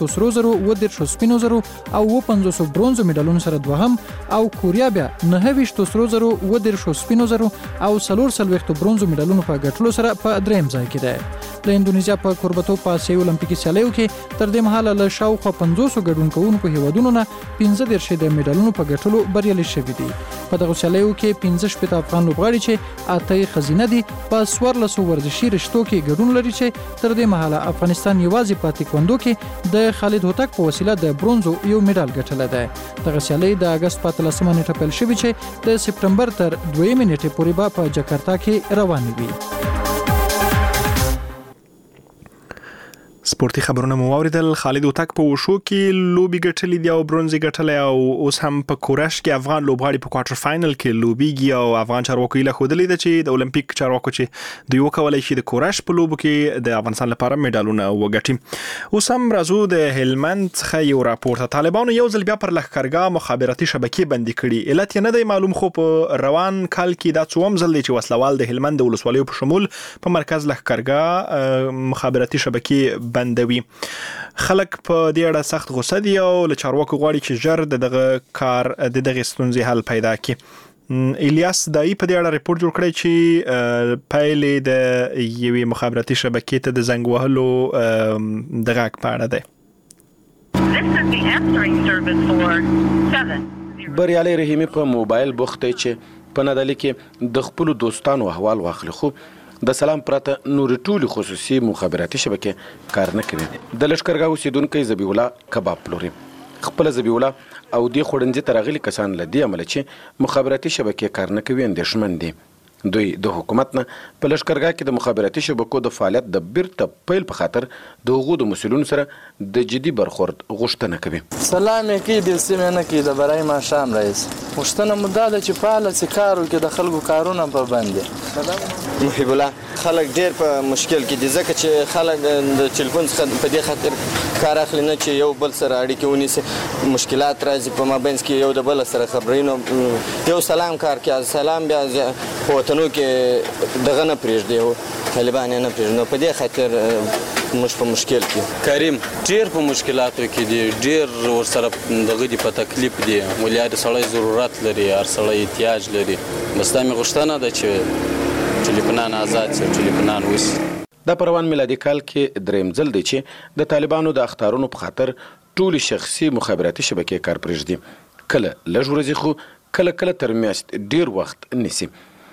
سرو زرو 30 سپینو زرو او 50 برونزو مډالونو سره دوهم او کوریا بیا 29 سرو زرو 30 سپینو زرو او 43 برونزو مډالونو په ګټلو سره په دریم ځای کې ده. د اندونیزیا په کوربتو په آسیایي المپیکي سیالیو کې تر دې مهاله له شاوخوا 500 ګډونکوونکو هیوادونو نه 15 د مډالونو په ګټلو بریالي شوي دي. په دغه سیالیو کې 15 افغان لوبغاړي چې اته خزینه دي په 14 ورزشي رشتو کې ګډون لري چې تر دې مهاله افغانستان یوازې په تکواندو کې د خالد هوتک په وسیله د برونزو یو مډال ګټلی دی. دغه سیالي د اګست په 13 نیټه پیل شوې چې د سپتمبر تر 2 نیټې پورې به په جکارتا کې روانې وي. سپورتي خبرونه مو واوریدل. خالد هوتک په وشو کې لوبي ګټلې دی او برونزي ګټلې او اوس هم په کورش کې افغان لوبغاړي په کوارټر فائنل کې لوبيږي او افغان چارواکو له خودلې ده چې د اولمپیک چارواکو چې دوی وکولای شي د کورش په لوبو کې د افغانستان لپاره مډالونه وګټي. اوس هم راځو د هلمند څخه یو راپورټ. طالبانو یو ځل بیا پر لښکرګاه مخابراتي شبکې بندي کړي. علت یې نه دی معلوم خو په روان کال کې دا څوم ځل دی چې وسلوال د هلمند ولسوالیو په شمول په مرکز لښکرګاه مخابراتي شبکې بندوي. خلک په دې اړه سخت غوسه دي او له چارواکو غواړي چې ژر دغه کار د دغه ستونزې حل پیدا کړي. الیاس دای په دې اړه ریپورت جوړ کړی چې پایلې د یوې مخابراتي شبکې ته د زنګ وهلو دغه په اړه ده. بریالي رحیمي په موبایل بوخت چې په ندالي کې د خپل دوستانو احوال واخلي خو د سلام پرته نور ټولي خصوصي مخابراتي شبکې کار نه کوي. د لشکرګاه اوسیدونکو ذبیح الله کباب پلوري. خپل ذبیح الله او د خړنځي ترغلي کسان لدی عمل چې مخابراتي شبکې کار نه کوي اندېښمن دي. دوی د حکومت نه په لشکرګاه کې د مخابراتي شبکو د فعالیت د بیرته پیل په خاطر د هغو د مسؤلینو سره د جدي برخورد غوښتنه کوي. سلام یې کوي د سیمې نه کوي د برای ماښام رئیس غوښتنه مو دا ده چې فعاله سي کار وکړي د خلکو کارونه په باندې. محب الله خلک ډېر په مشکل کې دي ځکه چې خلک د ټلیفون څخه په دې خاطر کار اخلي نه چې یو بل سره اړیکې ونیسي. مشکلات راځي په مابینځ کې یو د بل سره خبرې نو یو سلام کار کې سلام بیا په وطنو کې دغه نه پرېږدي طالبان نه پرېږدي نو په دې خاطر موږ په مشکل کې. کریم ډېر په مشکلاتو کې دي ډېر ورسره دغه دي په تکلیف دي ولې هر سړی ضرورت لري هر سړی احتیاج لري. بس دا مې غوښتنه ده چې ټلیفونان آزاد شي ټلیفونان وشي. د پروان میلادي کال کې دریم ځل دی چې د طالبانو د اخطارونو په خاطر ټولي شخصي مخابراتي شبکې کار پرېږدي. کله لږ ورځې خو کله تر میاشت ډیر وخت نیسي.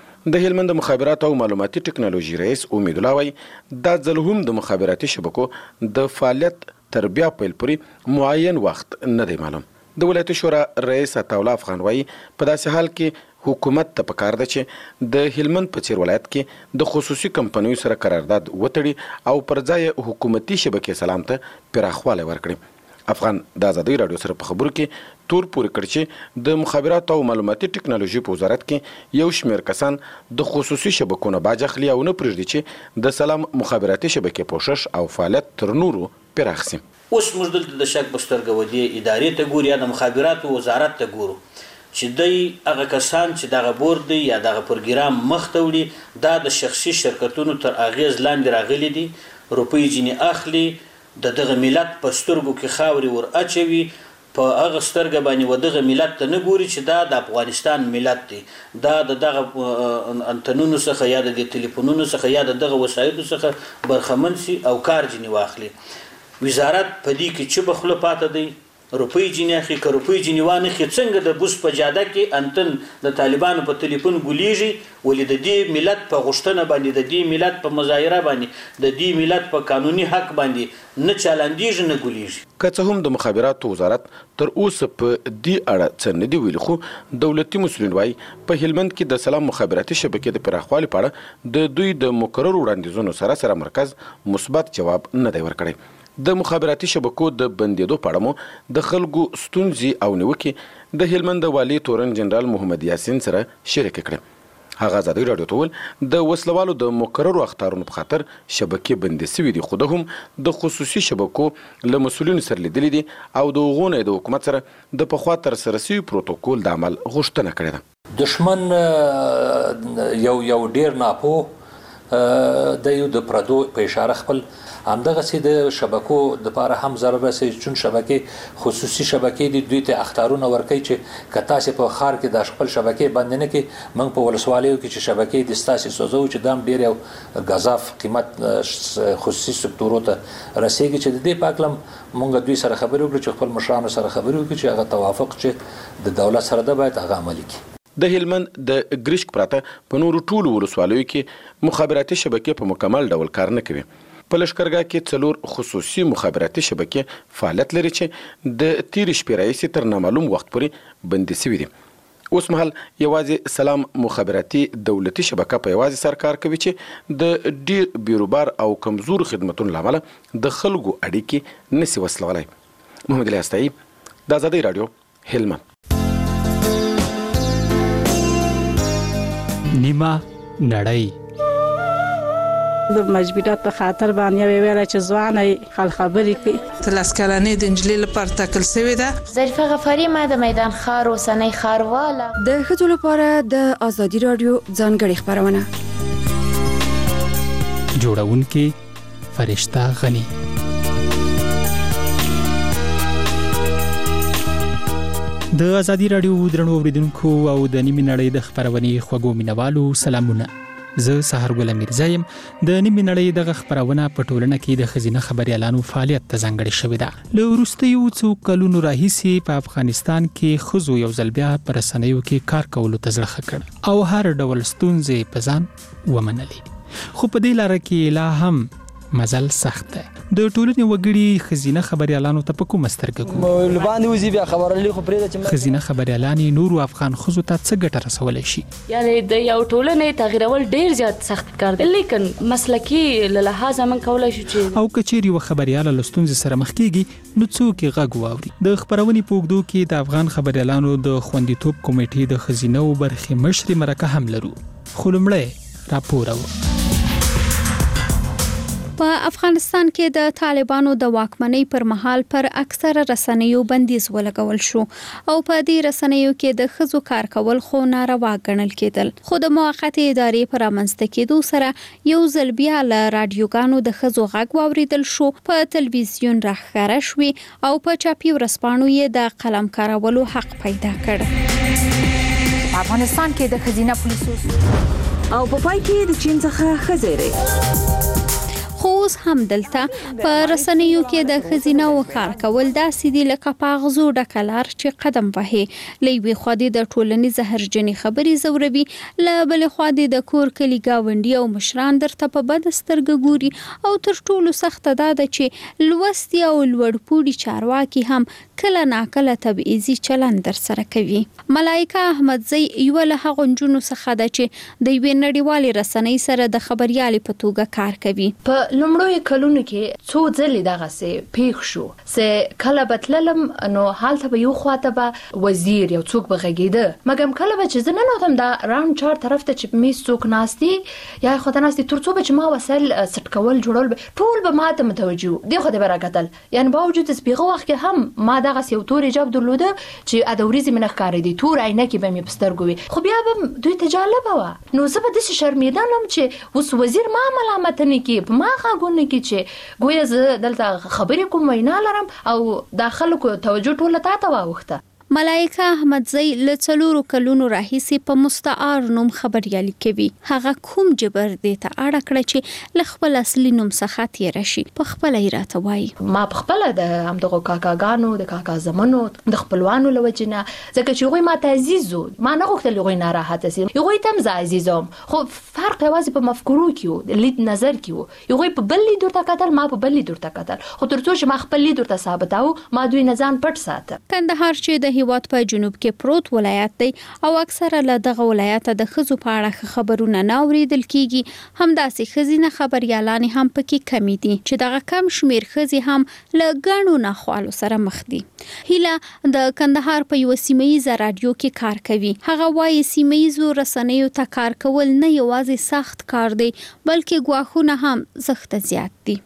د هلمند مخابرات او معلوماتي ټکنالوژي رئیس امید الله وایي دا ځل هم د مخابراتي شبکو د فعالیت تر بیا پیل پورې معین وخت نه دی معلوم. د ولایت شورا رئیس عطاالله افغان وایي په داسې حال کې حکومت ته پکار ده چې د هلمند په څیر ولایت کې د خصوصي کمپنیو سره قرارداد وتړي او پر ځای حکومتي شبکې سلام ته پراخوالی ورکړي. افغان د ازادۍ راډیو سره په خبرو کې تور پورې کړ چې د مخابراتو او معلوماتي ټکنالوژي په وزارت کې یو شمېر کسان د خصوصي شبکو نه باج اخلي او نه پرېږدي چې د سلام مخابراتي شبکې پوښښ او فعالیت تر نورو پراخ شي. اوس موږ دلته د شک په سترګه ودې ادارې ته ګورو یا د مخابراتو وزارت ته ګورو چې دوی هغه کسان چې دغه بورډ دی یا دغه پروګرام مخ ته وړي دا د شخصي شرکتونو تر اغیز لاندې راغلي دي روپۍ ځینې اخلي د دغه ملت په سترګو کې خاورې ور اچوي په هغه سترګه باندې ودغه ملت ته نه ګوري چې دا د افغانستان ملت دی دا دغه انتنونو څخه یا د ټلیفونونو څخه یا دغه وسایلو څخه برخمن سي او کار ځینې واخلي. وزارت په دې کې چې بخله پاته دی روپۍ جنې اخی که روپۍ جنې وانه خې څنګه د بوس په جاده کې انتن د طالبانو په ټلیفون ګولیږي ولې د دې ملت په غوښتنه باندې د دې ملت په مظاهره باندې د دې ملت په قانوني حق باندې نه چالاندېږي نه ګولیږي. که څه هم د مخابراتو وزارت تر اوسه په دې اړه څه نه دي ویلي خو دولتي مسؤلین وایي په هلمند کې د سلام مخابراتي شبکې د پراخوالي په اړه د دوی د مقررو وړاندیزونو سره مرکز مثبت جواب نه دی ورکړی. د مخابراتي شبکو د بندیدو په اړه مو د خلکو ستونزې او نیوکې د هلمند والي تورن جنرال محمد یاسین سره شریک کړې. هغه ازادۍ راډیو ته وویل د وسلوالو د مقررو اخطارونو په خاطر شبکې بندې سوي دي خو ده هم د خصوصي شبکو له مسؤلینو سره لیدلي دي او د هغو نه د حکومت سره د پخوا ترسره سوي پروتوکول د عمل غوښتنه کړې ده. دشمن یو ډیر ناپوه د یو د پردو په اشاره خپل همدغه سي د شبکو د لپاره هم ضرورت سي چون شبکې خصوصي شبکې دي دوی ته اختیارونه ورکړي چې کتا سي په خار کې د خپل شبکې باندې نه کې موږ په ولسوالیو کې چې شبکې د ستاسي سوزو چې دام ډیر یو غضاف قیمت خصوصي سکتورو ته رسیږي چې د دې پاکلم موږ دوی سره خبرې وکړو چې خپل مشرانو سره خبرې وکړو چې هغه توافق چې د دولت سره د باید هغه عملي کړي. د هلمند د ګریشک پراته په نورو ټولو ولسوالیو کې مخابراتي شبکې په مکمل ډول کار نه کوي. په لښکرګاه کې 4 خصوصي مخابراتي شبکې فعالیت لري چې د تیر شپې راهیسې تر نامعلوم وخت پورې بندي شوي دي. اوس مهال یوازې سلام مخابراتي دولتي شبکه په یوازې سر کار کوي چې د ډیر بیروبار او کمزور خدمتونو لامل د خلکو اړیکې نسی وسلولای. محمد علي استایي د آزادۍ رادیو هلمند. نیمه نړۍ د مجبورات په خاطر باندې ویل چې ځواني خل خبرې کوي. تلاس کلنې د انجلۍ لپاره ټاکل شوې ده. ظریفه غفاري ما د میدان ښار اوسنۍ ښارواله. د ښځو لپاره د آزادي رادیو ځانګړې خپرونه جوړونکې فرشته غني. د آزادي رادیو درنو اوریدونکو او د نیمه نړۍ د خبرونې خوږو مینوالو سلامونه. زه سحر ګل میرزایم. د نیمه نړۍ د خبرونه په ټولنه کې د خزینه خبريالانو فعالیت ته ځانګړې شوې ده. له وروستیو څو کلونو راهیسې په افغانستان کې خزو یو ځل بیا پر رسنیو کې کار کولو ته زړه کړ او هر ډول ستونزې په ځان ومنلې. خو په دې لاره کې لا هم مزل سخت ده. د ټولنې وګړي خزینه خبريالانو ته په کومه سترګه ګوري؟ لباندې وزي بیا خبرلې خو پرې چې خزینه خبريالانی نورو افغان خزو ته څه ګټه رسولای شي؟ یعنی د یو ټولنې تغیرول ډیر زیات سخت کار دی، لیکن مسلکی له لحاظه من کولای شو چې او کچېری و خبرياله لستونز سره مخ کیږي نو څوک غږ واوري. د خبرونې په وګړو کې د افغان خبريالانو د خوندیتوب کمیټې د خزینه او برخې مشر مرکه هم لرو. خلمړې راپور په افغانستان کې د طالبانو د واکمنۍ پر مهال پر اکثره رسنیو بندیز ولګول شو او په دې رسنیو کې د خزو کار کول خو ناروا ګڼل کېدل. خو د موقت ادارې پر منځته کېدو سره یو ځل بیا له رادیوګانو د خزو غږ واوریدل شو، په تلویزیون راخاره شوي او په چاپي ورځپاڼو یې د قلم کارولو حق پیدا کړ. په افغانستان کې د خزینه پولیسو او په پای کې د چین څخه خزیره خو اوس هم دلته په رسنیو کې د خزینه او کار کول داسې دي لکه پاغزو ډکلار چې قدم وهي. لوي خو د ټولنې زهرجنې خبرې زوروي، ل بل خو د کور کلی گاونډي او مشران درته په بد سترګه ګوري او تر ټولو سخت ده چې لوستي او لوړپوړي چارواکي هم کله ناکله تبعیضي چلند در سره کوي. ملائکه احمدزی یو له هغه جنونو څخه ده چې د یوې نړیوالې رسنۍ سره د خبريالۍ په توګه کار کوي. په لومړیو کلونو کې څو ځلې دغه سه پیښ شو چې کله بتللم نو حالته به یو خواته به وزیر یو څوک بغږیده، مګم کله به چې زنه نو تم دا راوند 4 طرف ته چې می څوک ناشتي یا خدای ناشتي ترڅو به چې ما وسل سټ کول جوړول ټول به ماته متوجه دی خو دې برکتل. یعنی باوجود سپیغه وخت کې هم ما دغه یو تور حجاب درلوده چې ادوريزي منخ کار دي تور عینه کې به می پسترګوي، خو بیا به دوی تجالب و نو زه به د شرمیدانم چې اوس وزیر ما ملامت نه کی په ما غوونه کی چې ګویا زه دلته خبرې کوم وینا لرم او داخلو توجه ټوله تاته واوخته. ملائکه احمدزی له 4 کلونو راهیسې په مستعار نوم خبريالي کوي. هغه کوم جبر دی ته اړه کړ چې ل خپل اصلي نوم څخه تیر شي په خپل ایراته وای. ما په خپل د همدغه کاکاګانو د کاکا زمنو د خپلوانو لوجنه ځکه چې غوي ما تعزیزو ما نه غوښتل غوي ناراحت سي غوي تم عزیزم، خو فرق یوازې په مفکورو کې لید نظر کې غوي په بل لید ورته کتل ما په بل لید ورته کتل، خو ترڅو چې ما خپل لید ورته ثابتاو ما دوی نزان پټ ساته. کندهار چې د هیواد په جنوب کې پروت ولایت دی او اکثره له دغه ولایت د خزو په اړه خبرونه نه اوریدل کیږي. همداسې خزینه خبريالان هم پکې کمی دي چې دغه کم شمیر خزي هم له ګڼو ناخوالو سره مخ دي. هیله د کندهار په یو سیمه‌یزه رادیو کې کار کوي. هغه وايي سیمه‌یزو رسنیو ته کار کول نه یوازې سخت کار دی بلکې ګواښونه هم سخت زیات دي.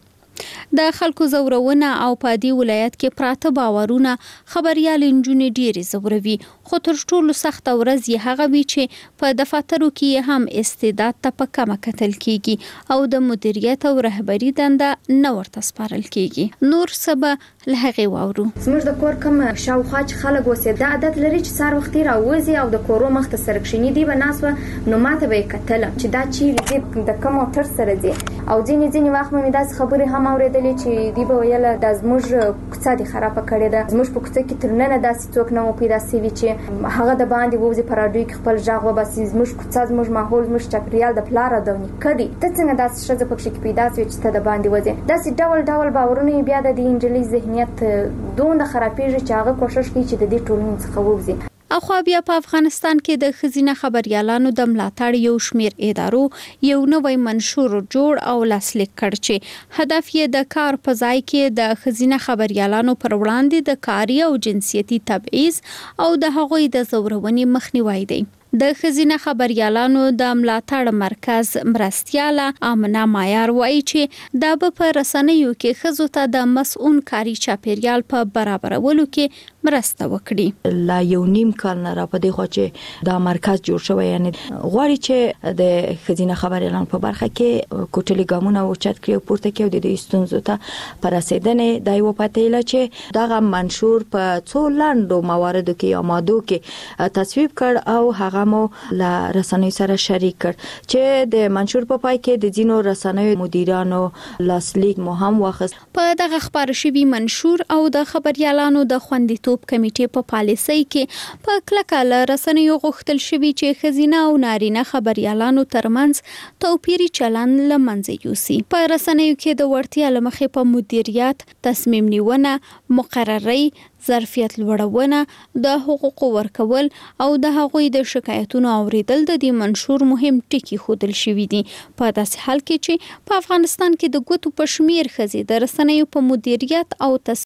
د خلکو زورونه او په دې ولایت کې پراته باورونه خبريال انجونې ډېری زوروي، خو تر ټولو سخت ورځ یې هغه وی چې په دفاترو کې هم استعداد ته په کمه کتل کیږي او د مدیریت او رهبری دنده نه ورته سپارل کیږي. نور سبا له هغه واورو. زموږ د کور کوم شاوخوا چې خلک اوسې دا عادت لري چې سار وخت راوځي او د کورو مخ ته سرکشنی دی بناسوه نو ماته به کتل چې دا چې د کوم تر سره دی او ځینې وخت مې داس خبرې هم اوریدلې چې دی به ویل د زموږ کوڅه دی خراب کړي ده، زموږ په کوڅه کې ترنه داسې څوک نه پیدا سوي چې هغه د باندې وځي پر راډیو کې خپل ژغ وباسي، زموږ کوڅه زموږ ماحول زموږ چاپیریال د پلار د نیکدي ته څنګه داسې شزه پکې کې پیدا سوي چې ته د باندې وځي. داسې ډول باورونه بیا د انجلي ذهنیت دومره خرابېږي چې هغه کوشش کوي چې د دې ټولنې څخه ووځي. اخوا بیا په افغانستان کې د خزینه خبريالانو د ملاتړ یو شمیر ادارو یو نوې منشور جوړ او لاسلیک کړ چې هدف یې د کار په ځای کې د خزینه خبريالانو پر وړاندې د کاري او جنسيتي تبعیض او د هغوی د زورونې مخنیوي دی. د خزینه خبريالانو د ملاتړ مرکز مرستياله امنه مایار وایي چې دا په رسنیو کې خزو ته د مسؤل کاری چاپیریال په برابرولو کې مرسته وکړي. لا یو نیم کال نه را پدې خو چې دا مرکز جوړ شوی، یعنی غواړي چې د خزینه خبريالانو په برخه کې کوټلي ګامونه اوچت کړي او پورته کړي د دې ستونزو ته پر رسیدنې د یو پاتېله چې دغه منشور په څو لاندو مواردو کې یا مادو کې تصویب کړ او هغه مو لا رسنیو سره شریک کړ چې د منشور په پای کې د جنو رسنیو مدیرانو لاسلیک مو هم واخیست. په دغه خبر شوی منشور او د خبريالانو د خوندیتوب کمیټې په پالیسۍ کې په کلکه رسنیو غوښتل شوی چې خزینه او نارینه خبريالانو ترمنځ توپیری چلن لمنځه یوسي. په رسنیو کې د وړتیا لمخې په مدیریت، تصمیم نیونه، مقرري، ظرفیت لوړونه، د حقوقو ورکول او د هغوی د شکایتونو اوریدل د دې منشور مهم ټکي ښودل شوي دي. په داسې حال کې چې په افغانستان کې د ګوتو په شمیر خزي د رسنیو په مدیریت او